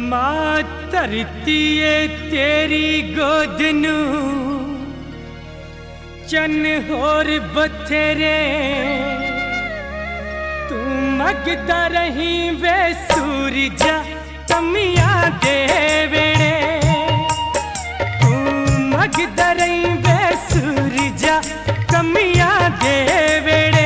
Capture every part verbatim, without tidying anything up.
मां धरती तेरी गोद नू चन होर बथेरे तू मगदा रही वे सूरजा कमियां दे वेड़े तू मगदा रही वे सूरजा कमियां दे वेड़े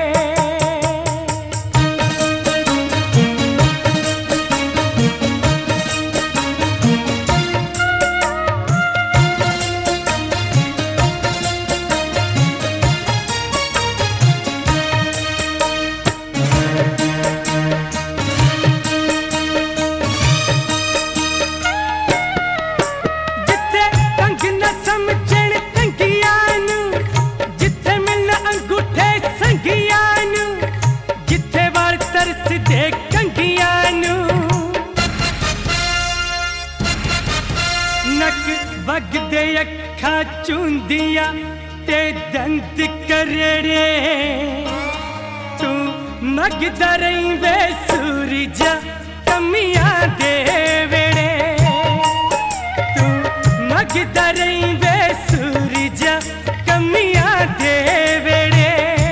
वगदे अखा चूंदिया ते दंत करेड़े तू मगदा रही वे सूरजा कमियां दे वेड़े तू मगदा रही वे सूरजा कमियां दे वेड़े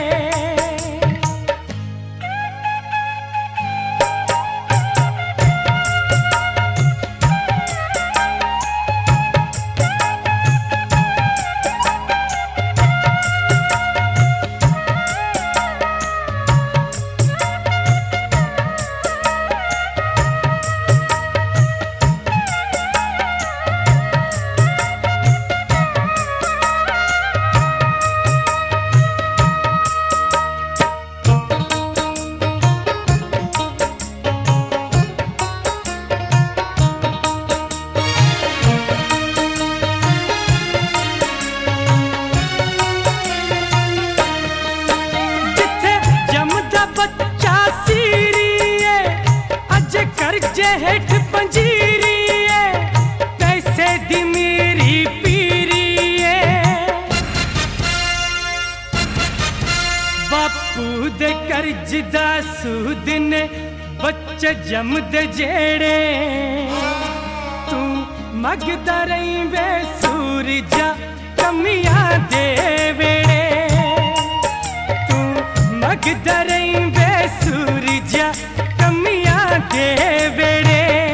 हेठ पंजीरी पैसे दी मेरी पीरी बापू दे कर्ज दा सूद ने बच्चे जमदे जेड़े तू मगदा रही वे सूरजा कमियां दे वेड़े तू मगदा रही वे सूरजा कमियां दे वेड़े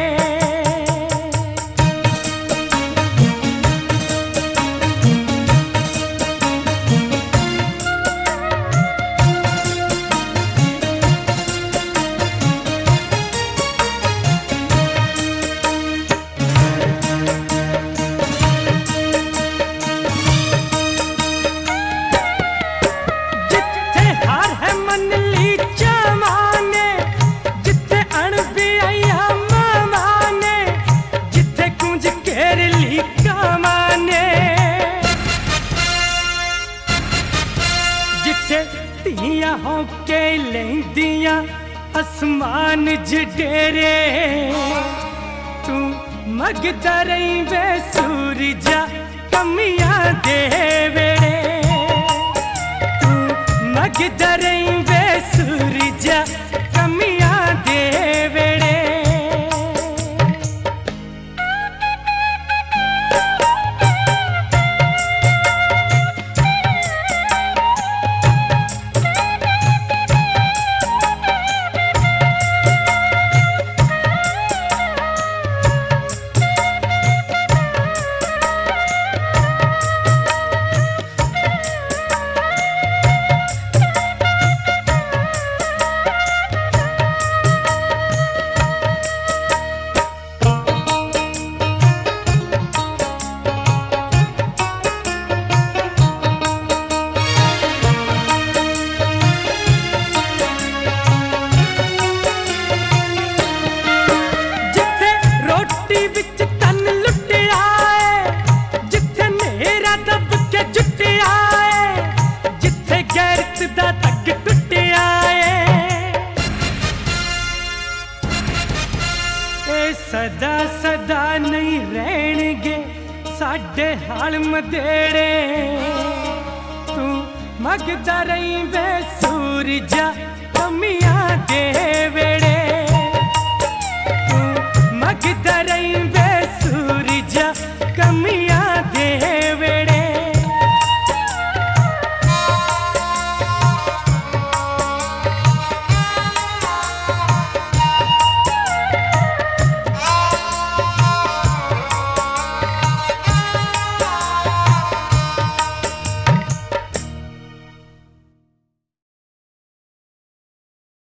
हो के लेंदिया आसमान जडेरे तू मगदा रही वे सूरजा कमियां दे वेड़े तू मगदा रही वे सूरजा कमियां दे वेड़े सदा सदा नहीं रहणगे साडे हाल मदेड़े तू मगदा रही वे सूरजा कमियां दे वेड़े तू मग मगदा रही